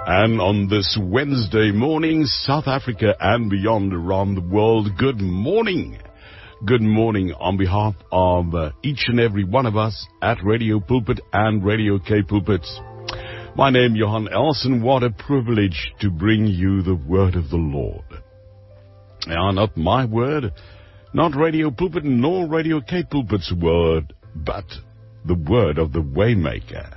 And on this Wednesday morning, South Africa and beyond around the world, good morning. Good morning on behalf of each and every one of us at Radio Pulpit and Radio K Pulpit. My name, Johan Elson. What a privilege to bring you the word of the Lord. Now, not my word, not Radio Pulpit nor Radio K Pulpit's word, but the word of the Waymaker.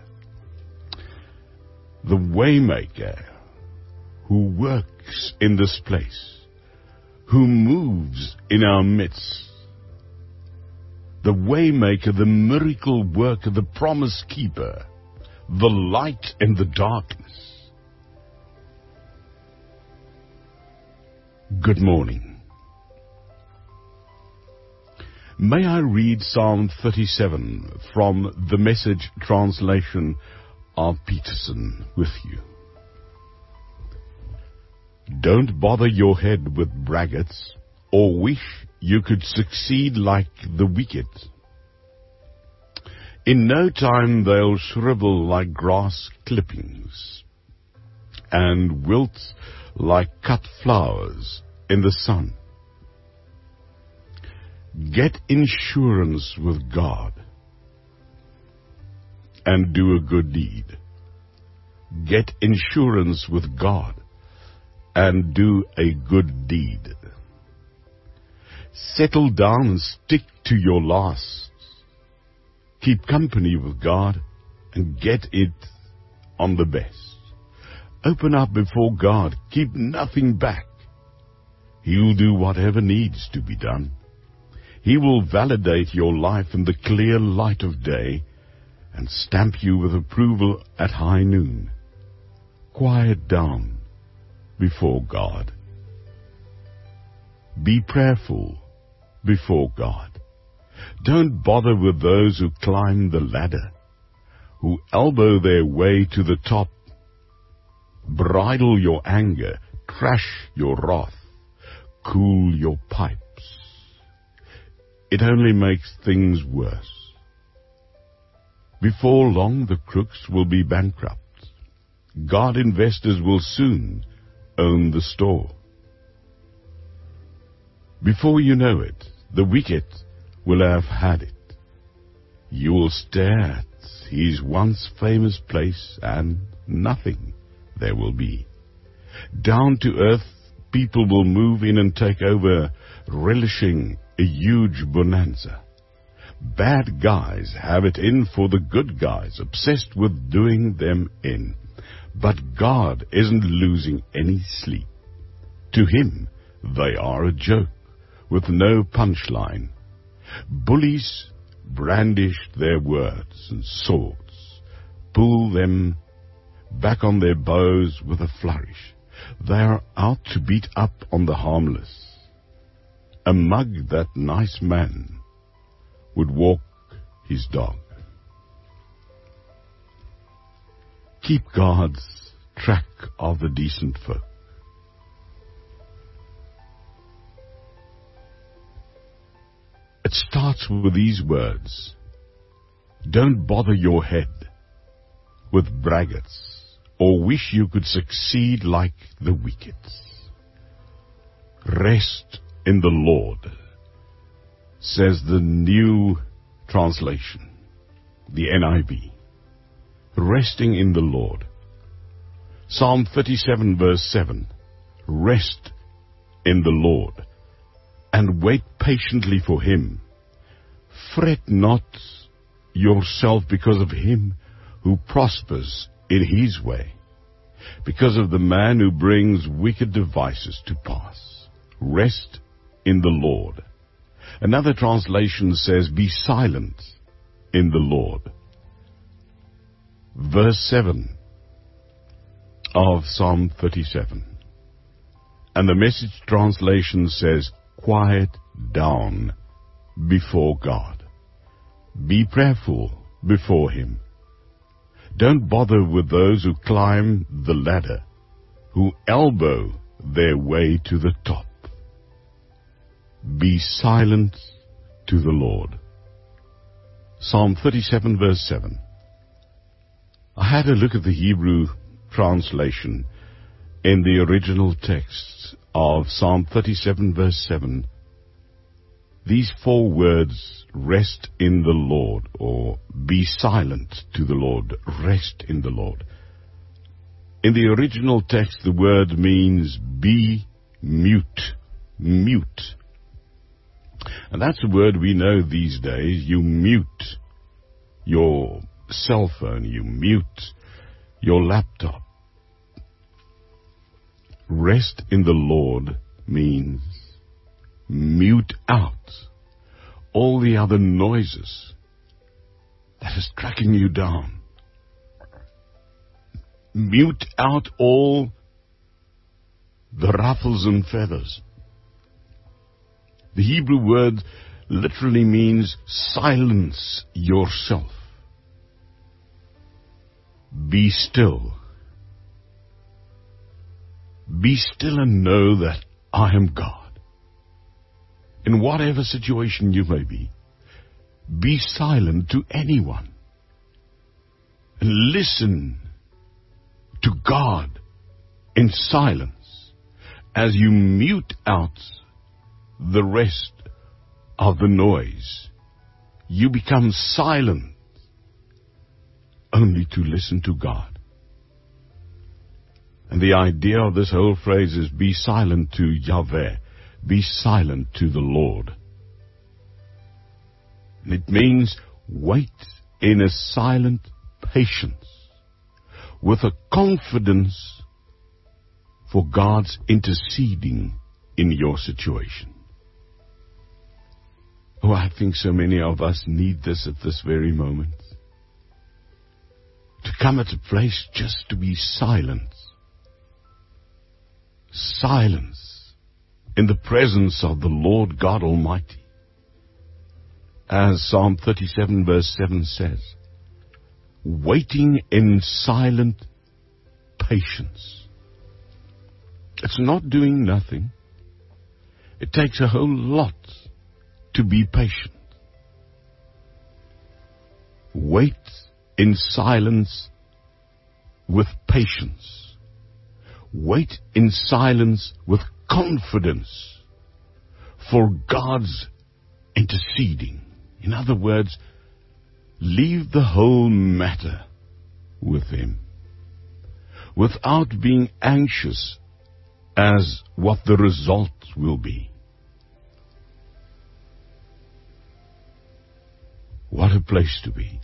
The Waymaker who works in this place, who moves in our midst. The Waymaker, the miracle worker, the promise keeper, the light in the darkness. Good morning. May I read Psalm 37 from the Message translation of Peterson with you. Don't bother your head with braggarts, or wish you could succeed like the wicked. In no time they'll shrivel like grass clippings, and wilt like cut flowers in the sun. Get insurance with God, and do a good deed. Get insurance with God and do a good deed. Settle down and stick to your lasts. Keep company with God and get it on the best. Open up before God. Keep nothing back. He'll do whatever needs to be done. He will validate your life in the clear light of day and stamp you with approval at high noon. Quiet down before God. Be prayerful before God. Don't bother with those who climb the ladder, who elbow their way to the top. Bridle your anger, trash your wrath, cool your pipes. It only makes things worse. Before long, the crooks will be bankrupt. God investors will soon own the store. Before you know it, the wicked will have had it. You will stare at his once famous place, and nothing there will be. Down to earth, people will move in and take over, relishing a huge bonanza. Bad guys have it in for the good guys, obsessed with doing them in. But God isn't losing any sleep. To him, they are a joke with no punchline. Bullies brandished their words and swords, pull them back on their bows with a flourish. They are out to beat up on the harmless. A mug that nice man would walk his dog. Keep God's track of the decent folk. It starts with these words. Don't bother your head with braggarts, or wish you could succeed like the wicked. Rest in the Lord, says the New Translation, the NIV. Resting in the Lord. Psalm 37 verse 7. Rest in the Lord, and wait patiently for him. Fret not yourself because of him who prospers in his way, because of the man who brings wicked devices to pass. Rest in the Lord. Another translation says, be silent in the Lord. Verse 7 of Psalm 37. And the Message translation says, quiet down before God. Be prayerful before him. Don't bother with those who climb the ladder, who elbow their way to the top. Be silent to the Lord. Psalm 37 verse 7. I had a look at the Hebrew translation, in the original text of Psalm 37 verse 7, these 4 words, rest in the Lord, or be silent to the Lord, rest in the Lord. In the original text, the word means be mute, mute. And that's a word we know these days. You mute your cell phone, you mute your laptop. Rest in the Lord means mute out all the other noises that is tracking you down. Mute out all the ruffles and feathers. The Hebrew word literally means silence yourself. Be still. Be still and know that I am God. In whatever situation you may be silent to anyone. And listen to God in silence as you mute out the rest of the noise. You become silent only to listen to God. And the idea of this whole phrase is be silent to Yahweh. Be silent to the Lord. And it means wait in a silent patience with a confidence for God's interceding in your situation. Oh, I think so many of us need this at this very moment. To come at a place just to be silent. Silence in the presence of the Lord God Almighty. As Psalm 37 verse 7 says, waiting in silent patience. It's not doing nothing. It takes a whole lot to be patient. Wait in silence with patience. Wait in silence with confidence for God's interceding. In other words, leave the whole matter with Him without being anxious as what the result will be. What a place to be.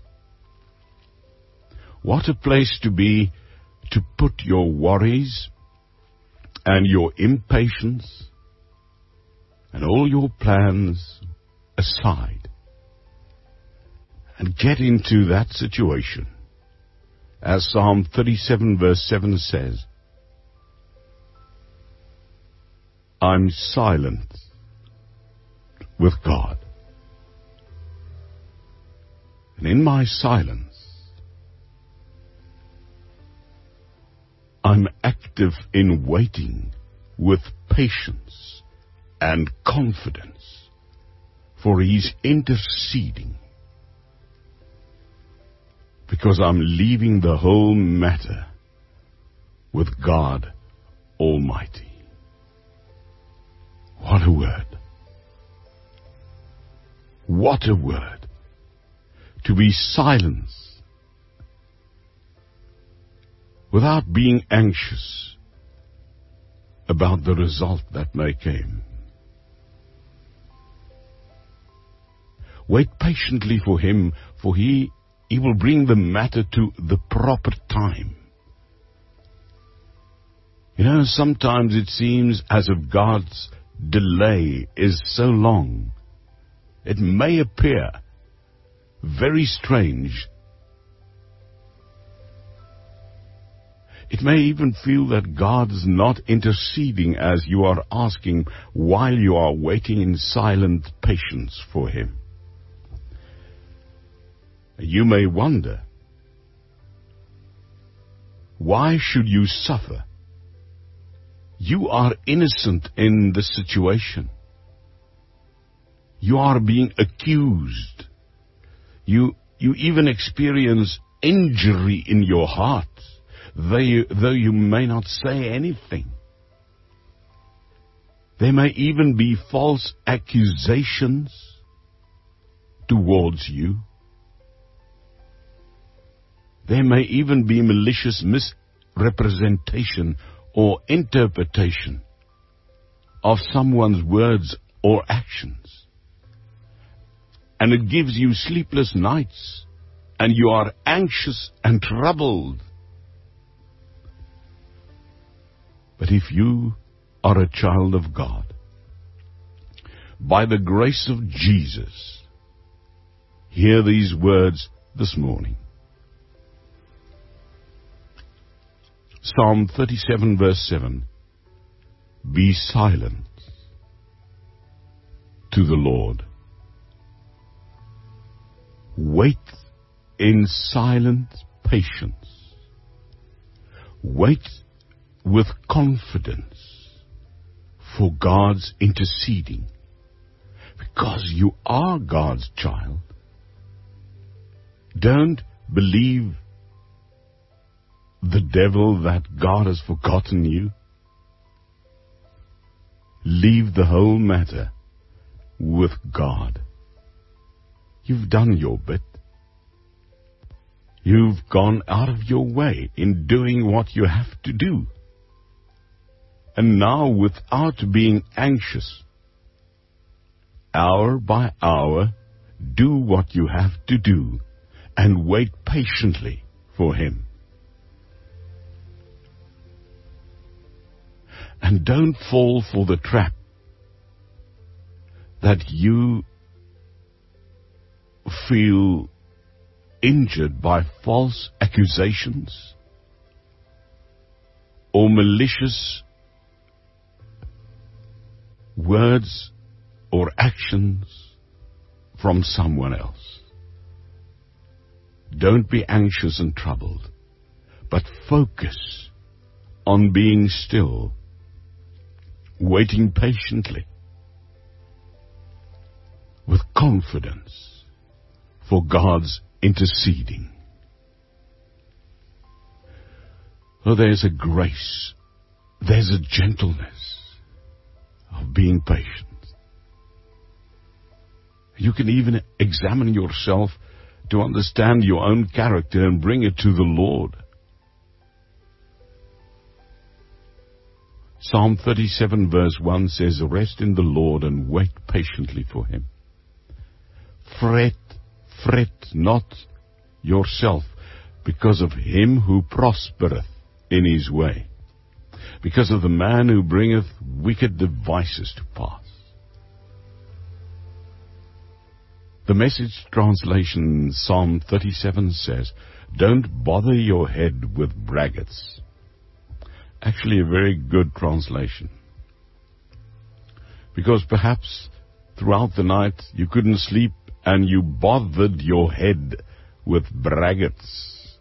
What a place to be to put your worries and your impatience and all your plans aside and get into that situation. As Psalm 37 verse 7 says, I'm silent with God. And in my silence, I'm active in waiting with patience and confidence for His interceding, because I'm leaving the whole matter with God Almighty. What a word. What a word. To be silent without being anxious about the result that may come. Wait patiently for Him, for He will bring the matter to the proper time. You know, sometimes it seems as if God's delay is so long. It may appear very strange. It may even feel that God is not interceding as you are asking while you are waiting in silent patience for Him. You may wonder, why should you suffer? You are innocent in the situation. You are being accused. You even experience injury in your heart. though you may not say anything. There may even be false accusations towards you. There may even be malicious misrepresentation or interpretation of someone's words or actions. And it gives you sleepless nights, and you are anxious and troubled. But if you are a child of God, by the grace of Jesus, hear these words this morning. Psalm 37 verse 7. Be silent to the Lord. Wait in silent patience. Wait with confidence for God's interceding, because you are God's child. Don't believe the devil that God has forgotten you. Leave the whole matter with God. You've done your bit. You've gone out of your way in doing what you have to do. And now, without being anxious, hour by hour, do what you have to do and wait patiently for Him. And don't fall for the trap that you feel injured by false accusations or malicious words or actions from someone else. Don't be anxious and troubled, but focus on being still, waiting patiently, with confidence for God's interceding. Oh, there's a grace, there's a gentleness of being patient. You can even examine yourself to understand your own character and bring it to the Lord. Psalm 37 verse 1 says, rest in the Lord and wait patiently for Him. Fret not yourself because of him who prospereth in his way, because of the man who bringeth wicked devices to pass. The Message translation, Psalm 37 says, don't bother your head with braggarts. Actually a very good translation. Because perhaps throughout the night you couldn't sleep and you bothered your head with braggarts.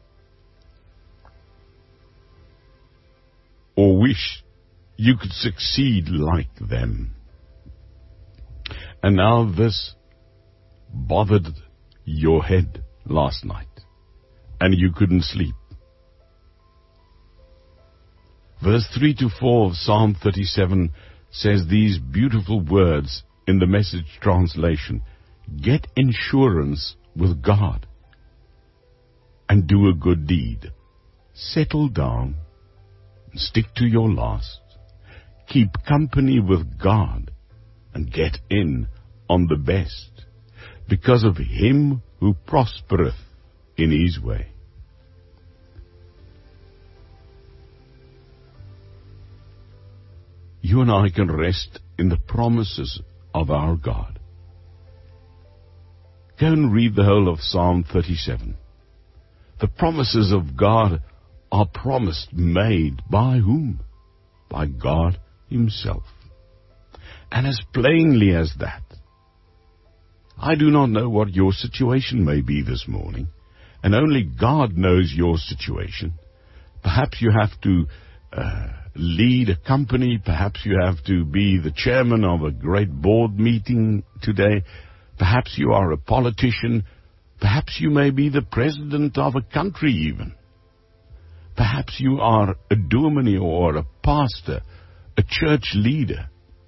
Or wish you could succeed like them. And now this bothered your head last night and you couldn't sleep. Verse 3 to 4 of Psalm 37 says these beautiful words in the Message translation. Get insurance with God and do a good deed. Settle down, stick to your last, keep company with God and get in on the best, because of him who prospereth in his way. You and I can rest in the promises of our God. Go and read the whole of Psalm 37. The promises of God are promised, made by whom? By God himself. And as plainly as that. I do not know what your situation may be this morning, and only God knows your situation. Perhaps you have to lead a company. Perhaps you have to be the chairman of a great board meeting today. Perhaps you are a politician. Perhaps you may be the president of a country even. Perhaps you are a dominee or a pastor, a church leader.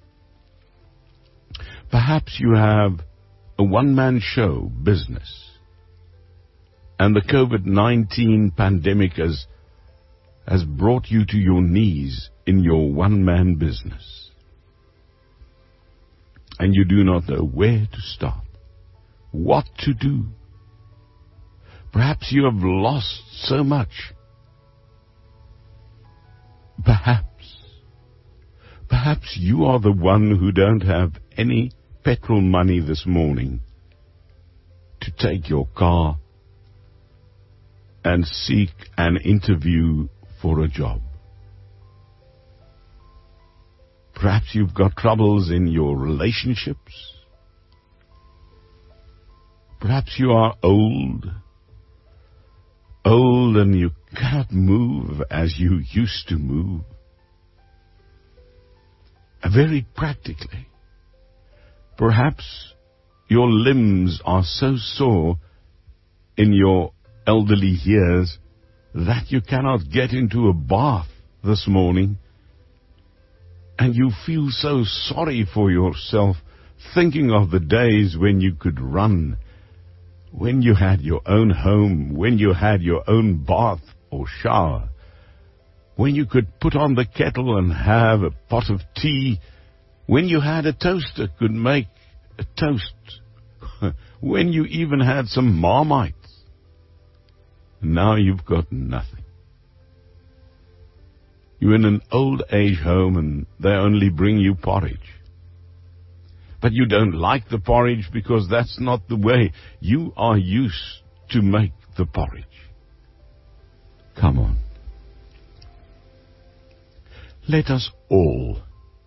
Perhaps you have a one-man show business, and the COVID-19 pandemic has brought you to your knees in your one-man business, and you do not know where to start, what to do. Perhaps you have lost so much. Perhaps you are the one who don't have any petrol money this morning to take your car and seek an interview for a job. Perhaps you've got troubles in your relationships. Perhaps you are old and you cannot move as you used to move. Very practically, perhaps your limbs are so sore in your elderly years that you cannot get into a bath this morning, and you feel so sorry for yourself, thinking of the days when you could run, when you had your own home, when you had your own bath or shower, when you could put on the kettle and have a pot of tea, when you had a toaster, could make a toast, when you even had some Marmite. Now you've got nothing. You're in an old age home and they only bring you porridge. But you don't like the porridge because that's not the way you are used to make the porridge. Come on. Let us all,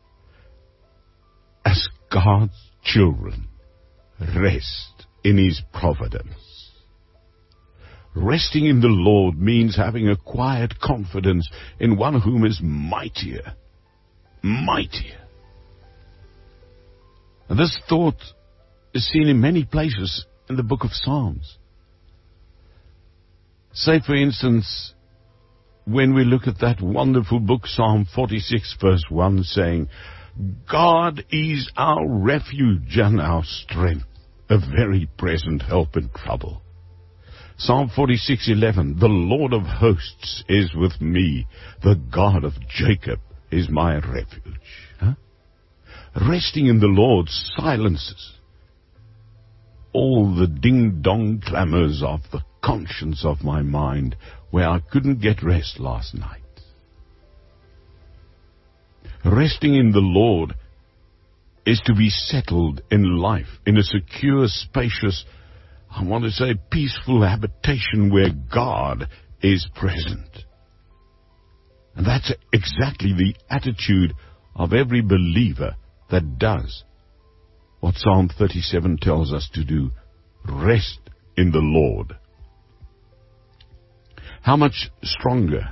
as God's children, rest in His providence. Resting in the Lord means having a quiet confidence in one whom is mightier. Mightier. And this thought is seen in many places in the book of Psalms. Say, for instance, when we look at that wonderful book, Psalm 46, verse 1, saying, God is our refuge and our strength, a very present help in trouble. Psalm 46:11, the Lord of hosts is with me, the God of Jacob is my refuge. Resting in the Lord silences all the ding-dong clamors of the conscience of my mind, where I couldn't get rest last night. Resting in the Lord is to be settled in life, in a secure, spacious, I want to say peaceful habitation where God is present. And that's exactly the attitude of every believer that does what Psalm 37 tells us to do. Rest in the Lord. How much stronger?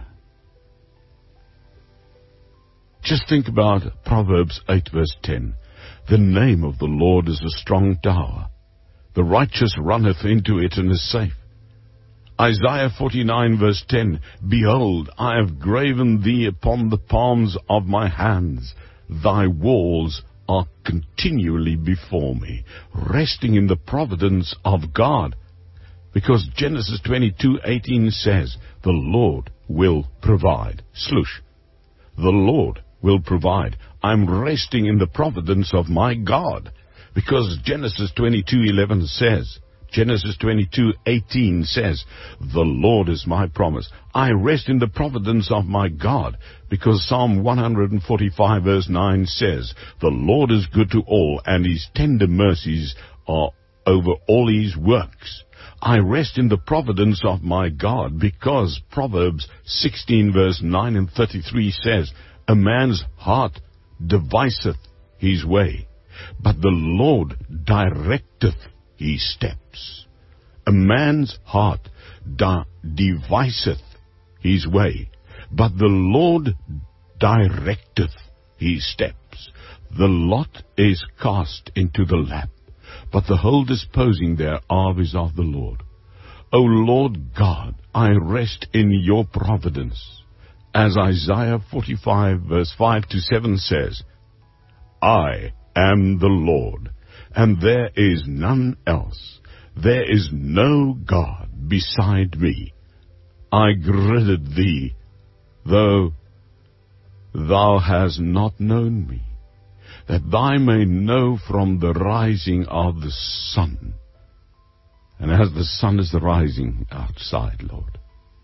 Just think about Proverbs 8 verse 10. The name of the Lord is a strong tower. The righteous runneth into it and is safe. Isaiah 49 verse 10. Behold, I have graven thee upon the palms of my hands. Thy walls are continually before me. Resting in the providence of God. Because Genesis 22:18 says, the Lord will provide. Slush. The Lord will provide. I'm resting in the providence of my God. Because Genesis 22:11 says, Genesis 22:18 says, the Lord is my promise. I rest in the providence of my God, because Psalm 145 verse 9 says, the Lord is good to all, and His tender mercies are over all His works. I rest in the providence of my God, because Proverbs 16 verse 9 and 33 says, a man's heart deviseth his way, but the Lord directeth his steps. A man's heart deviseth his way, but the Lord directeth his steps. The lot is cast into the lap, but the whole disposing thereof is of the Lord. O Lord God, I rest in your providence. As Isaiah 45 verse 5 to 7 says, I am the Lord, and there is none else. There is no God beside me. I girded thee, though thou hast not known me, that thou may know from the rising of the sun. And as the sun is rising outside, Lord,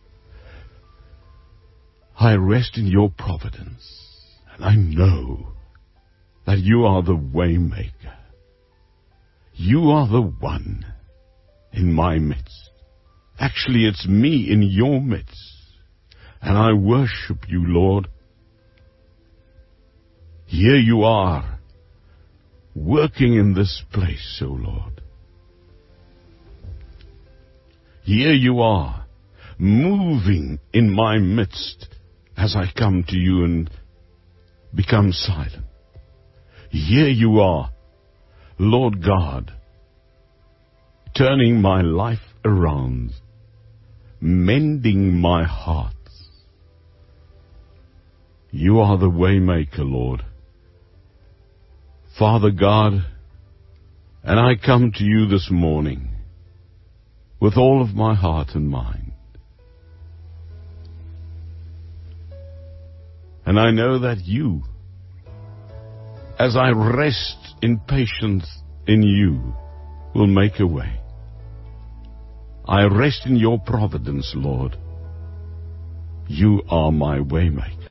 I rest in your providence, and I know that you are the way maker. You are the one in my midst. Actually, it's me in your midst. And I worship you, Lord. Here you are, working in this place, O Lord. Here you are, moving in my midst as I come to you and become silent. Here you are, Lord God, turning my life around, mending my heart. You are the way maker, Lord. Father God, and I come to you this morning with all of my heart and mind. And I know that you, as I rest in patience in you, will make a way. I rest in your providence, Lord. You are my way maker.